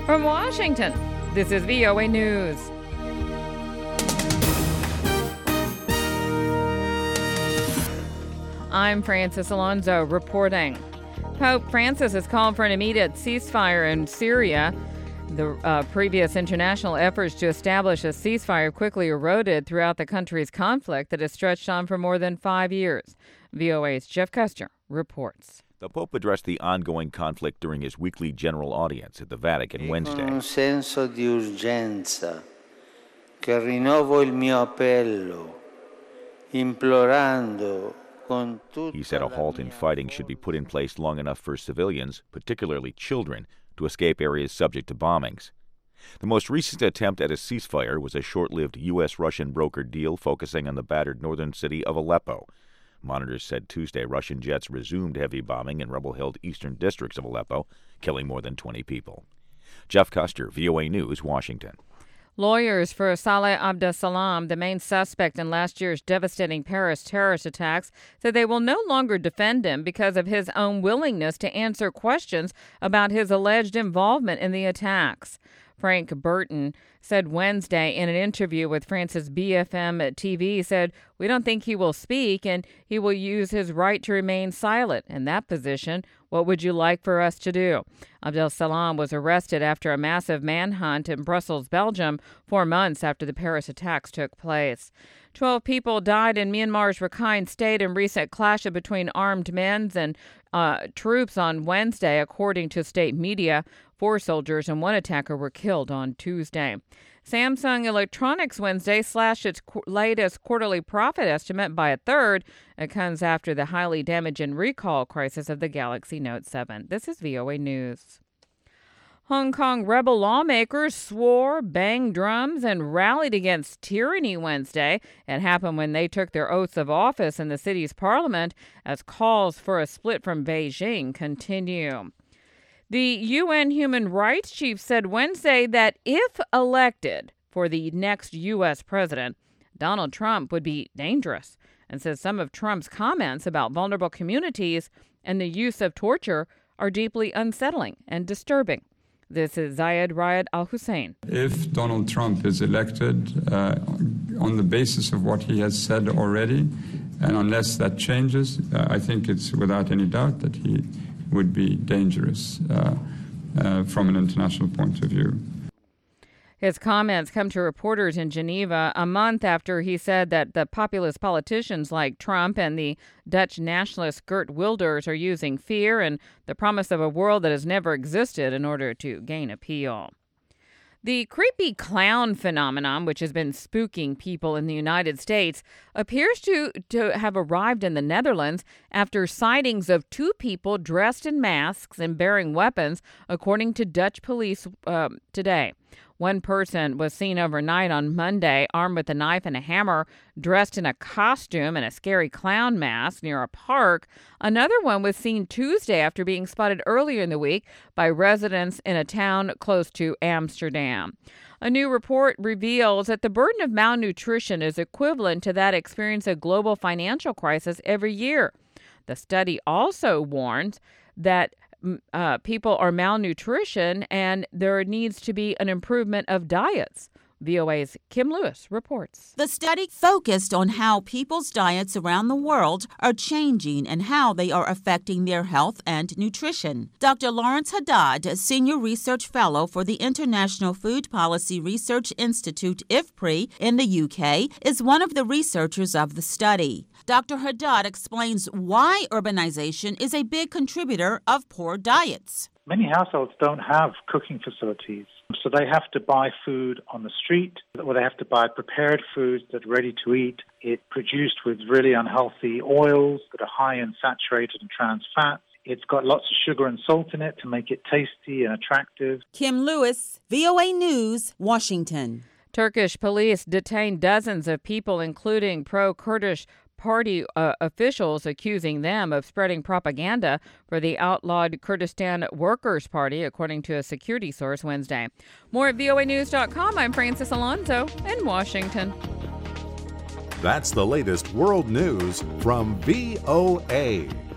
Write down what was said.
From Washington, this is VOA News. I'm Francis Alonso reporting. Pope Francis has called for an immediate ceasefire in Syria. The previous international efforts to establish a ceasefire quickly eroded throughout the country's conflict that has stretched on for more than 5 years. VOA's Jeff Custer reports. The Pope addressed the ongoing conflict during his weekly general audience at the Vatican Wednesday. Con un senso di urgenza che rinnovo il mio appello, implorando con tutta. He said a halt in fighting should be put in place long enough for civilians, particularly children, to escape areas subject to bombings. The most recent attempt at a ceasefire was a short-lived U.S.-Russian brokered deal focusing on the battered northern city of Aleppo. Monitors said Tuesday Russian jets resumed heavy bombing in rebel-held eastern districts of Aleppo, killing more than 20 people. Jeff Custer, VOA News, Washington. Lawyers for Saleh Abdeslam, the main suspect in last year's devastating Paris terrorist attacks, said they will no longer defend him because of his own willingness to answer questions about his alleged involvement in the attacks. Frank Burton said Wednesday in an interview with France's BFM TV, said, "We don't think he will speak and he will use his right to remain silent. In that position, what would you like for us to do?" Abdeslam was arrested after a massive manhunt in Brussels, Belgium, 4 months after the Paris attacks took place. 12 people died in Myanmar's Rakhine State in recent clashes between armed men and troops on Wednesday, according to state media. 4 soldiers and 1 attacker were killed on Tuesday. Samsung Electronics Wednesday slashed its latest quarterly profit estimate by a third. It comes after the highly damaging recall crisis of the Galaxy Note 7. This is VOA News. Hong Kong rebel lawmakers swore, banged drums, and rallied against tyranny Wednesday. It happened when they took their oaths of office in the city's parliament as calls for a split from Beijing continue. The UN Human Rights Chief said Wednesday that if elected for the next U.S. president, Donald Trump would be dangerous, and says some of Trump's comments about vulnerable communities and the use of torture are deeply unsettling and disturbing. This is Zayed Riyad Al-Hussein. If Donald Trump is elected on the basis of what he has said already, and unless that changes, I think it's without any doubt that he would be dangerous from an international point of view. His comments come to reporters in Geneva a month after he said that the populist politicians like Trump and the Dutch nationalist Geert Wilders are using fear and the promise of a world that has never existed in order to gain appeal. The creepy clown phenomenon, which has been spooking people in the United States, appears to have arrived in the Netherlands after sightings of 2 people dressed in masks and bearing weapons, according to Dutch police today. One person was seen overnight on Monday, armed with a knife and a hammer, dressed in a costume and a scary clown mask near a park. Another one was seen Tuesday after being spotted earlier in the week by residents in a town close to Amsterdam. A new report reveals that the burden of malnutrition is equivalent to that experienced a global financial crisis every year. The study also warns that people are malnutrition and there needs to be an improvement of diets. VOA's Kim Lewis reports. The study focused on how people's diets around the world are changing and how they are affecting their health and nutrition. Dr. Lawrence Haddad, Senior Research Fellow for the International Food Policy Research Institute, IFPRI, in the UK, is one of the researchers of the study. Dr. Haddad explains why urbanization is a big contributor of poor diets. Many households don't have cooking facilities, so they have to buy food on the street, or they have to buy prepared foods that are ready to eat. It's produced with really unhealthy oils that are high in saturated and trans fats. It's got lots of sugar and salt in it to make it tasty and attractive. Kim Lewis, VOA News, Washington. Turkish police detained dozens of people, including pro-Kurdish party officials, accusing them of spreading propaganda for the outlawed Kurdistan Workers' Party, according to a security source Wednesday. More at voanews.com. I'm Francis Alonso in Washington. That's the latest world news from VOA.